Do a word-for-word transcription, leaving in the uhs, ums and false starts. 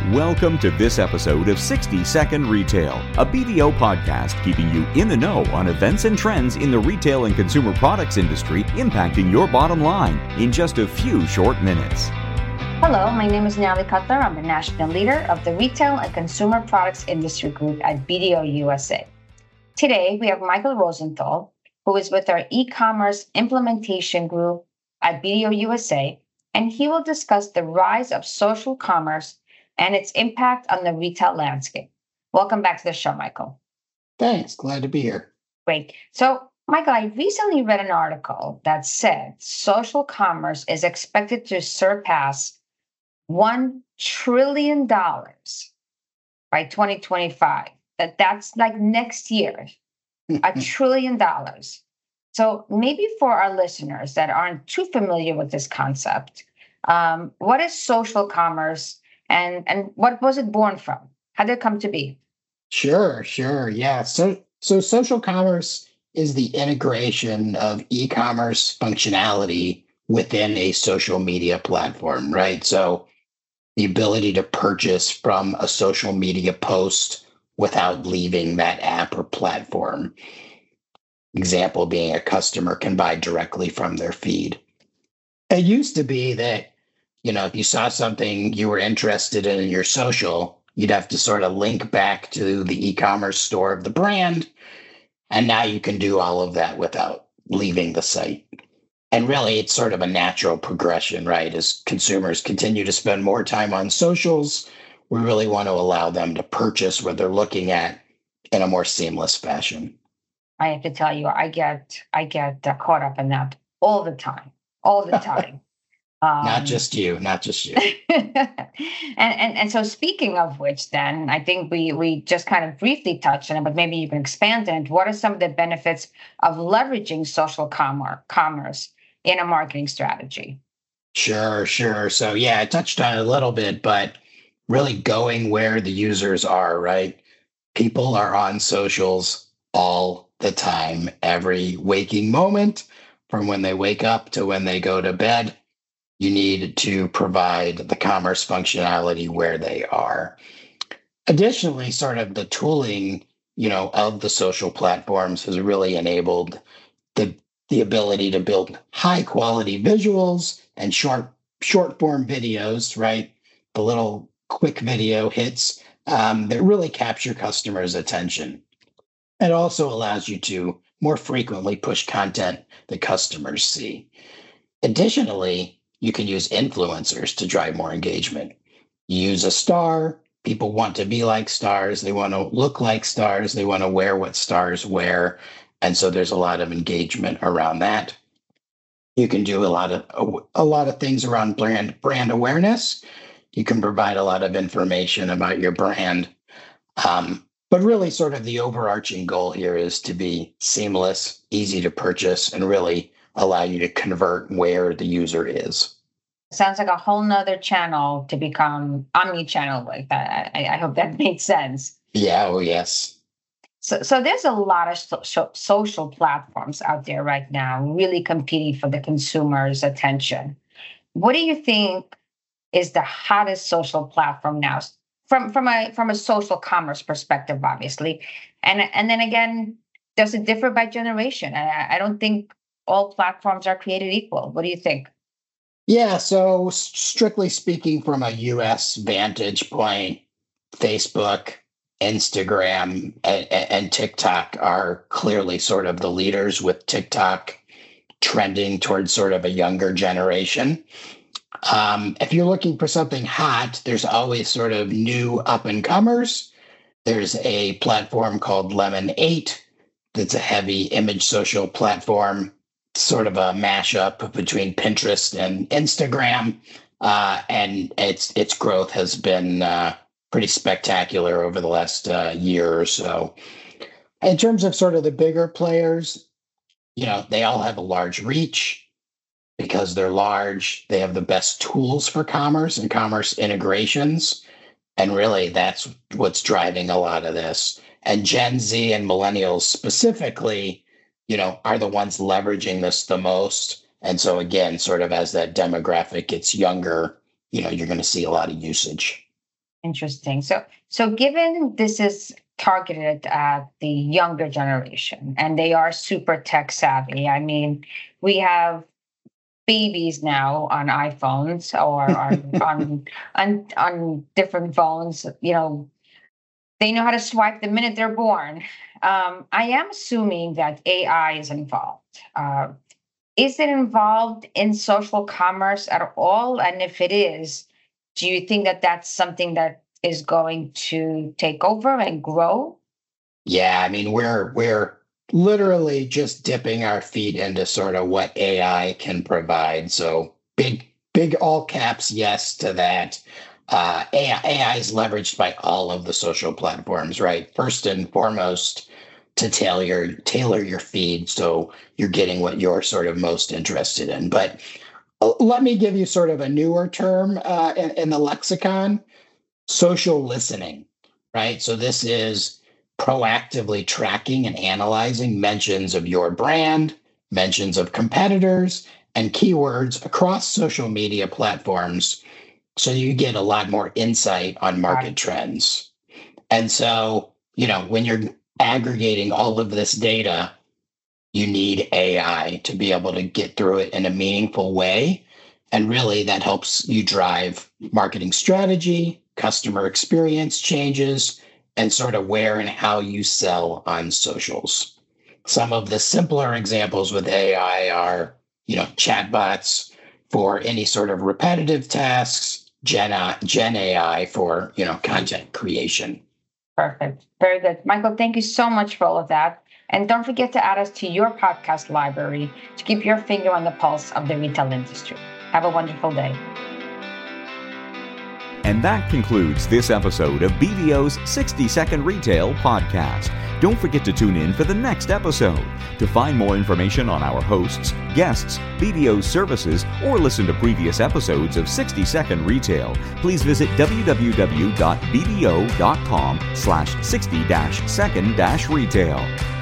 Welcome to this episode of sixty second Retail, a B D O podcast keeping you in the know on events and trends in the retail and consumer products industry impacting your bottom line in just a few short minutes. Hello, my name is Natalie Cutler. I'm the National Leader of the Retail and Consumer Products Industry Group at B D O U S A. Today, we have Michael Rosenthal, who is with our e-commerce implementation group at B D O U S A, and he will discuss the rise of social commerce and its impact on the retail landscape. Welcome back to the show, Michael. Thanks. Glad to be here. Great. So, Michael, I recently read an article that said social commerce is expected to surpass one trillion dollars by twenty twenty-five. That that's like next year, a trillion dollars. So maybe for our listeners that aren't too familiar with this concept, um, what is social commerce? And and what was it born from? How did it come to be? Sure, sure. Yeah. So so social commerce is the integration of e-commerce functionality within a social media platform, right? So the ability to purchase from a social media post without leaving that app or platform. Example being a customer can buy directly from their feed. It used to be that You know, if you saw something you were interested in in your social, you'd have to sort of link back to the e-commerce store of the brand. And now you can do all of that without leaving the site. And really, it's sort of a natural progression, right? As consumers continue to spend more time on socials, we really want to allow them to purchase what they're looking at in a more seamless fashion. I have to tell you, I get I get uh, caught up in that all the time, all the time. Um, not just you, not just you. and, and and so speaking of which, then I think we we just kind of briefly touched on it, but maybe you can expand on it. What are some of the benefits of leveraging social commerce commerce in a marketing strategy? Sure, sure. So yeah, I touched on it a little bit, but really going where the users are, right? People are on socials all the time, every waking moment, from when they wake up to when they go to bed. You need to provide the commerce functionality where they are. Additionally, sort of the tooling, you know, of the social platforms has really enabled the the ability to build high quality visuals and short short form videos, right? The little quick video hits um, that really capture customers' attention. It also allows you to more frequently push content that customers see. Additionally, you can use influencers to drive more engagement. You use a star. People want to be like stars. They want to look like stars. They want to wear what stars wear. And so there's a lot of engagement around that. You can do a lot of a lot of things around brand brand awareness. You can provide a lot of information about your brand. Um, but really sort of the overarching goal here is to be seamless, easy to purchase, and really allow you to convert where the user is. Sounds like a whole nother channel to become omni-channel with. I, I hope that makes sense. Yeah, oh yes. So, so there's a lot of so, social platforms out there right now really competing for the consumer's attention. What do you think is the hottest social platform now? From, from, a, from a social commerce perspective, obviously. And, and then again, does it differ by generation? I, I don't think all platforms are created equal. What do you think? Yeah, so strictly speaking from a U S vantage point, Facebook, Instagram, and, and TikTok are clearly sort of the leaders, with TikTok trending towards sort of a younger generation. Um, if you're looking for something hot, there's always sort of new up-and-comers. There's a platform called Lemon eight that's a heavy image social platform, sort of a mashup between Pinterest and Instagram, uh, and its its growth has been uh, pretty spectacular over the last uh, year or so. In terms of sort of the bigger players, you know, they all have a large reach because they're large. They have the best tools for commerce and commerce integrations, and really that's what's driving a lot of this. And Gen Z and millennials specifically, you know, are the ones leveraging this the most. And so again, sort of as that demographic gets younger, you know, you're going to see a lot of usage. Interesting. So, so given this is targeted at the younger generation and they are super tech savvy, I mean, we have babies now on iPhones or on on, on on different phones. You know, they know how to swipe the minute they're born. Um, I am assuming that A I is involved. Uh, is it involved in social commerce at all? And if it is, do you think that that's something that is going to take over and grow? Yeah, I mean, we're we're literally just dipping our feet into sort of what A I can provide. So big, big all caps, yes to that. Uh, A I, A I is leveraged by all of the social platforms, right? First and foremost, to tailor your, tailor your feed so you're getting what you're sort of most interested in. But uh, let me give you sort of a newer term uh, in, in the lexicon, social listening, right? So this is proactively tracking and analyzing mentions of your brand, mentions of competitors, and keywords across social media platforms so you get a lot more insight on market right. trends. And so, you know, when you're aggregating all of this data, you need A I to be able to get through it in a meaningful way. And really that helps you drive marketing strategy, customer experience changes, and sort of where and how you sell on socials. Some of the simpler examples with A I are, you know, chatbots for any sort of repetitive tasks, Gen, Gen A I for, you know, content creation. Perfect. Very good. Michael, thank you so much for all of that. And don't forget to add us to your podcast library to keep your finger on the pulse of the retail industry. Have a wonderful day. And that concludes this episode of B D O's sixty second Retail Podcast. Don't forget to tune in for the next episode. To find more information on our hosts, guests, B D O's services, or listen to previous episodes of sixty second Retail, please visit w w w dot b d o dot com slash sixty second retail.